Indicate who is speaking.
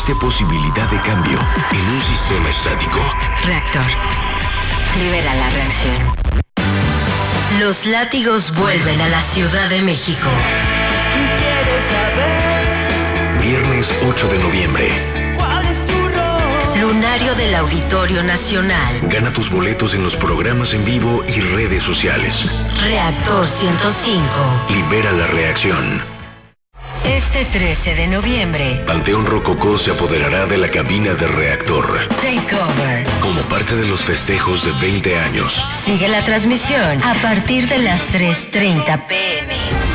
Speaker 1: existe posibilidad de cambio en un sistema estático.
Speaker 2: Reactor. Libera la reacción. Los látigos vuelven a la Ciudad de México.
Speaker 1: Viernes 8 de noviembre.
Speaker 2: Lunario del Auditorio Nacional.
Speaker 1: Gana tus boletos en los programas en vivo y redes sociales.
Speaker 2: Reactor 105.
Speaker 1: Libera la reacción.
Speaker 2: Este 13 de noviembre,
Speaker 1: Panteón Rococó se apoderará de la cabina de Reactor.
Speaker 2: Takeover.
Speaker 1: Como parte de los festejos de 20 años.
Speaker 2: Sigue la transmisión a partir de las 3:30 p.m.